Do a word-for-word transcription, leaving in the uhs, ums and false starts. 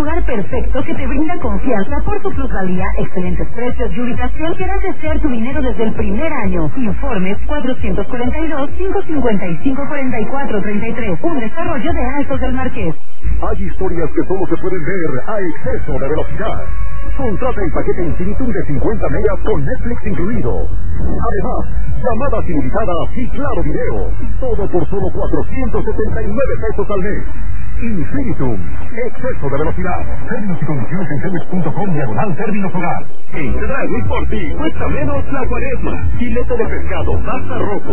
hogar perfecto que te brinda confianza por su plusvalía, excelentes precios y ubicación que harán crecer tu dinero desde el primer año. Informes cuatrocientos cuarenta y dos, quinientos cincuenta y cinco, cuarenta y cuatro treinta y tres. Un desarrollo de Altos del Marqués. Hay historias que solo se pueden ver a exceso de velocidad. Contrata el paquete Infinitum de cincuenta megas con Netflix incluido. Además, llamadas ilimitadas y claro video. Todo por solo cuatrocientos setenta y nueve pesos al mes. Infinitum, exceso de velocidad. Términos y condiciones en cemex punto com diagonal términos hogar. En Chedraui por ti cuesta menos la cuaresma. Filete de pescado, pasta rojo,